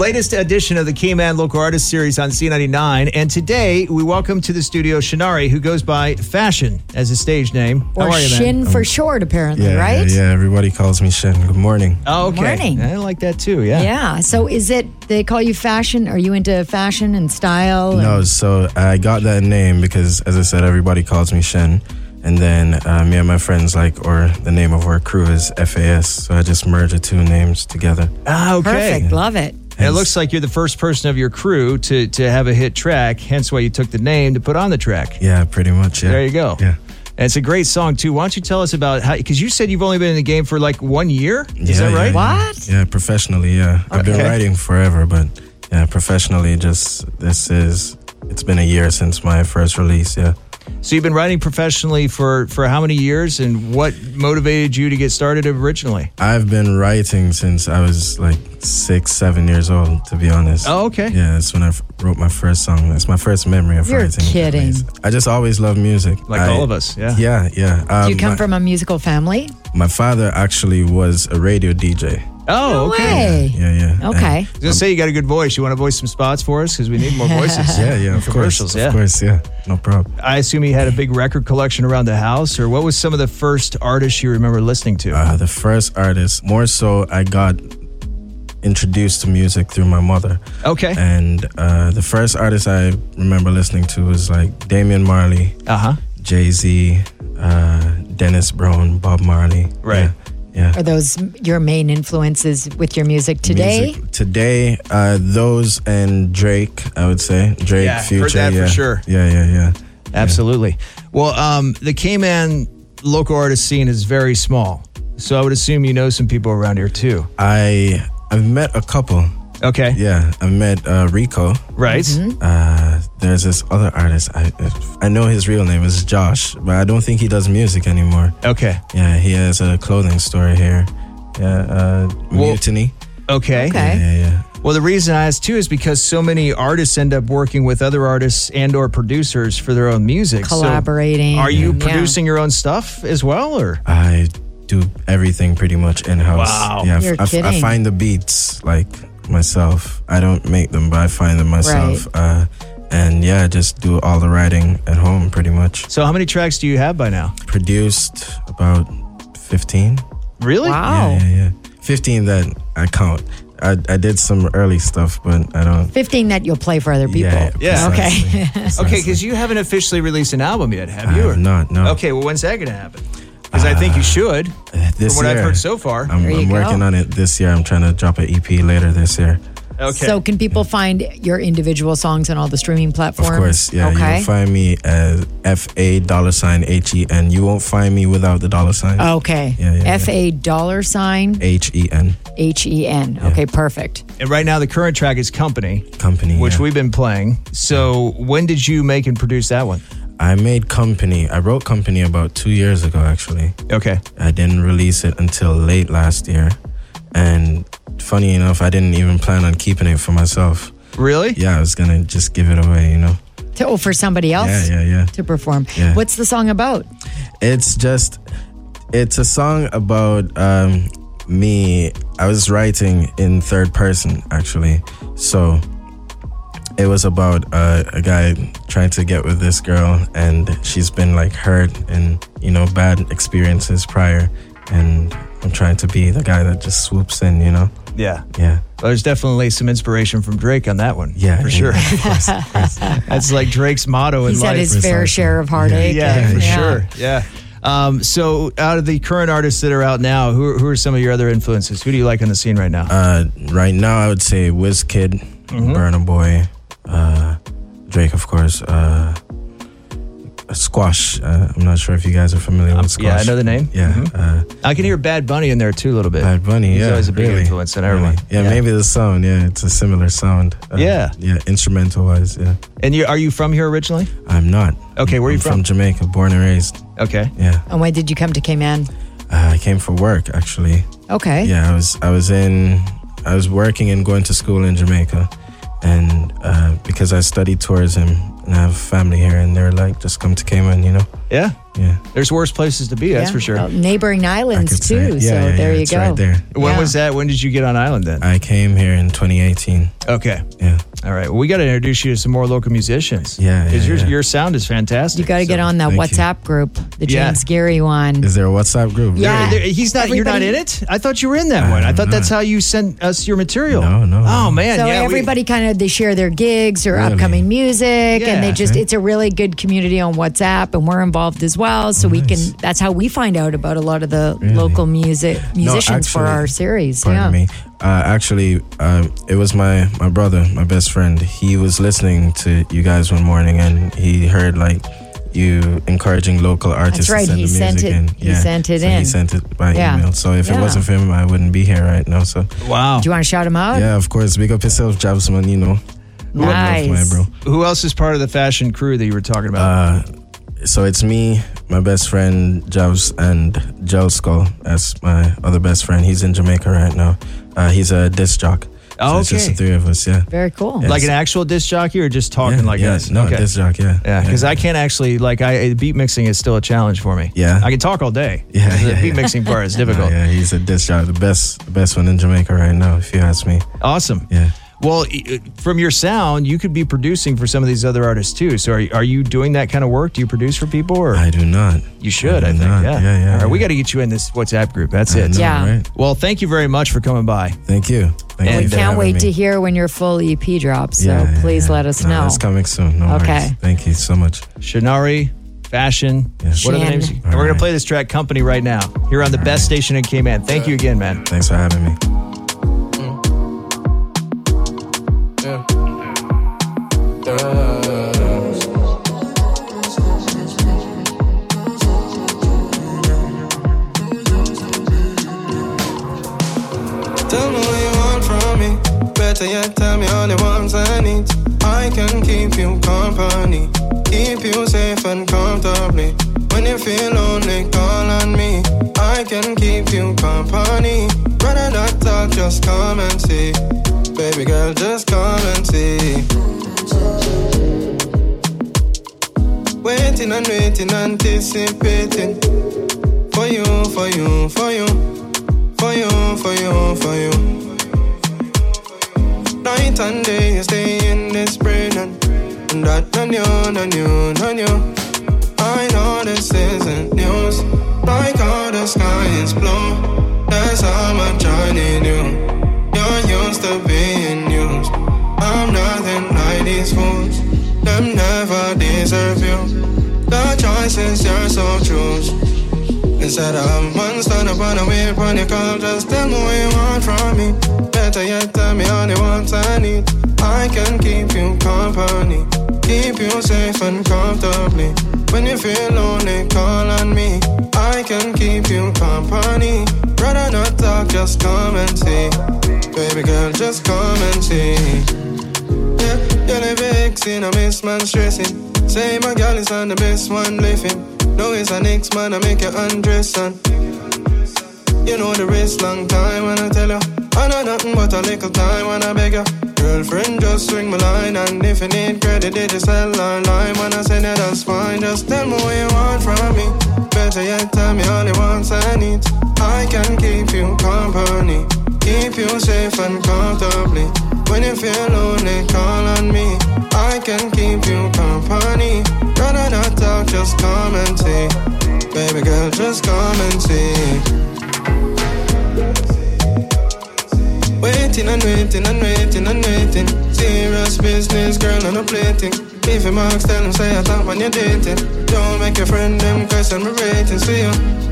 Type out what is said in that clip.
Latest edition of the K-Man Local Artist Series on C99. And today, we welcome to the studio Shinari, who goes by Fashion as a stage name. Or How are you, Shin for short, apparently, right? Yeah, everybody calls me Shin. Good morning. Oh, okay. Good morning. I like that too, yeah. Yeah. So is it, they call you Fashion? Are you into fashion and style? No, so I got that name because, as I said, everybody calls me Shin. And then me and my friends or the name of our crew is FAS. So I just merged the two names together. Ah, okay. Perfect. Love it. And it looks like you're the first person of your crew to have a hit track, hence why you took the name to put on the track. Yeah, pretty much, yeah. There you go. Yeah. And it's a great song, too. Why don't you tell us about how, because you said you've only been in the game for 1 year? Is that right? What? Yeah, professionally, yeah. I've been writing forever, but yeah, professionally, it's been a year since my first release, yeah. So you've been writing professionally for how many years, and what motivated you to get started originally? I've been writing since I was 6, 7 years old, to be honest. Oh, okay. Yeah, that's when I wrote my first song. That's my first memory of You're writing. kidding. I just always loved music. All of us, yeah. Yeah. Do you come from a musical family? My father actually was a radio DJ. Oh, No okay. way. Yeah. Okay. I was going to say, you got a good voice. You want to voice some spots for us? Because we need more voices. Yeah, of Commercials, course. yeah. Of course, yeah. No problem. I assume you had a big record collection around the house, or what was some of the first artists you remember listening to? The first artist, more so I got introduced to music through my mother. Okay. And the first artist I remember listening to was Damian Marley, Jay-Z, Dennis Brown, Bob Marley. Right. Yeah. Are those your main influences with your music today? Today, those and Drake, I would say. Drake, Yeah, Future. heard that for sure. Yeah. Absolutely. Well, the K-Man local artist scene is very small, so I would assume you know some people around here too. I've met a couple. Okay. Yeah, I met Rico. Right. There's this other artist. I know his real name is Josh, but I don't think he does music anymore. Okay. Yeah, he has a clothing store here. Yeah, Mutiny. Okay. Yeah. Well, the reason I asked too is because so many artists end up working with other artists and or producers for their own music. Collaborating. So are you producing your own stuff as well, or? I do everything pretty much in-house. Wow. Yeah, You're I kidding. find the beats myself. I don't make them, but I find them myself. Right. And yeah, just do all the writing at home pretty much. So how many tracks do you have by now? Produced about 15. Really? Wow. Yeah. 15 that I count. I did some early stuff, but I don't. 15 that you'll play for other people. Yeah. Okay. Okay, because you haven't officially released an album yet, have you? I have not, no. Okay, well, when's that going to happen? Because I think you should, This from what year, I've heard so far. I'm There you working go. on it this year. I'm trying to drop an EP later this year. Okay. So can people find your individual songs on all the streaming platforms? Of course, yeah. Okay. You'll find me as FA$HEN. You won't find me without the dollar sign. Okay. Yeah. FA$HEN. HEN. Okay, perfect. And right now, the current track is Company, which yeah. we've been playing. So when did you make and produce that one? I made Company. I wrote Company about 2 years ago, actually. Okay. I didn't release it until late last year. And funny enough, I didn't even plan on keeping it for myself. Really? Yeah, I was going to just give it away, For somebody else Yeah. to perform. Yeah. What's the song about? It's a song about me. I was writing in third person, actually. So it was about a guy trying to get with this girl, and she's been hurt and, bad experiences prior. And I'm trying to be the guy that just swoops in, Yeah. Yeah. Well, there's definitely some inspiration from Drake on that one. Yeah. For sure. Of course. That's like Drake's motto in He's life. had his fair share of heartache. Yeah, for Yeah. sure. Yeah. So out of the current artists that are out now, who are some of your other influences? Who do you like on the scene right now? Right now, I would say Wizkid, Burna Boy, Drake, of course, Squash. I'm not sure if you guys are familiar with Squash. Yeah, I know the name. Yeah. I can hear Bad Bunny in there too a little bit. Bad Bunny, He's yeah. always a big really, influence on everyone. Really. Yeah, maybe the sound, it's a similar sound. Yeah, instrumental-wise, yeah. And are you from here originally? I'm not. Okay, where are you I'm from Jamaica, born and raised. Okay. Yeah. And when did you come to K-Man? I came for work, actually. Okay. Yeah, I was working and going to school in Jamaica. And because I studied tourism, and I have family here, and they're like, just come to Cayman, you know? Yeah. Yeah. There's worse places to be, that's for sure. Well, neighboring I islands could say too. it. So there you it's go. right there. When Yeah. was that? When did you get on island then? I came here in 2018. Okay. Yeah. All right. Well, we got to introduce you to some more local musicians. Yeah, 'Cause yeah, yeah. your sound is fantastic. You got to get So- on that thank you. WhatsApp group, the Yeah. James Geary one. Is there a WhatsApp group? Yeah. He's not. You're not Everybody- in it. I thought you were in that one. I I'm thought that's not. how you sent us your material. No. Oh man. So yeah. everybody kind of they share their gigs or Really? upcoming music, and they Yeah. just it's a really good community on WhatsApp, and we're involved as well. So we can. Nice. That's how we find out about a lot of the Really? local musicians for actually, our series. Pardon Yeah. me. Actually, it was my brother, my best friend. He was listening to you guys one morning, and he heard like you encouraging local artists. That's right. To send He the sent music it- in. he sent it so in. He sent it by Yeah. email. So if it Yeah. wasn't for him, I wouldn't be here right now. So Wow. Do you want to shout him out? yeah, of course, big up yourself, Jabsman. You know, Nice. love my bro. Who else is part of the fashion crew that you were talking about? So it's me, my best friend Jabs, and Gel Skull as my other best friend. He's in Jamaica right now. He's a disc jock. Oh, so it's just okay. the three of us. Yeah. Very cool. Yeah. Like an actual disc jockey, or just talking yeah, like yeah, us? No, Okay. disc jock. Yeah. Yeah, because I can't actually beat mixing is still a challenge for me. Yeah. I can talk all day. Yeah, The yeah, beat yeah. mixing part is difficult. Yeah, he's a disc jock, the best one in Jamaica right now, if you ask me. Awesome. Yeah. Well, from your sound, you could be producing for some of these other artists too. So are you doing that kind of work? Do you produce for people, or I do not. you should? I do think. not. Yeah. Yeah. All right, we yeah. got to get you in this WhatsApp group. That's I it. know, Yeah. Right? Well, thank you very much for coming by. Thank you. Thank And you We for can't having wait me. to hear when your full EP drops. So Yeah, yeah, please yeah. let us No, know. It's coming soon. No Okay. worries. Thank you so much. Shinari, Fashion. Yeah. What are the Shin. names? And we're going to play this track, Company, right now. Here on the best station in Cayman. Thank you again, man. Thanks for having me. Tell me what you want from me. Better yet, tell me all the ones I need. I can keep you company, keep you safe and comfortably. When you feel lonely, call on me. I can keep you company. Rather not talk, just come and see. Baby girl, just come and see. Waiting and waiting, anticipating. For you, for you, for you. For you, for you, for you. Night and day you stay in this brain, and that on you, on you, on you. I know this isn't news. Like how the sky is blue, that's how much I need you. You're used to being used. I'm nothing like these fools. Them never deserve you. The choices you're so choose. Instead of one stand up on a wave when you call, just tell me what you want from me. Better yet, tell me all the ones I need. I can keep you company, keep you safe and comfortably. When you feel lonely, call on me. I can keep you company. Rather not talk, just come and see. Baby girl, just come and see. Yeah, you're the vexing, I miss man stressing. Say my girl is on the best one living. No, it's an ex man, I make you undress and you know the rest long time when I tell you I know nothing but a little time when I beg you. Girlfriend, just swing my line, and if you need credit, they just sell online. When I say that, that's fine, just tell me what you want from me. Better yet, tell me all the ones I need. I can keep you company, keep you safe and comfortably. When you feel lonely, call on me. I can keep you company. Rather not talk, just come and see. Baby girl, just come and see. Waiting and waiting and waiting and waiting. Serious business, girl, on a plating. If your marks tell them, say I thought when you're dating. Don't make your friend them question my ratings for you.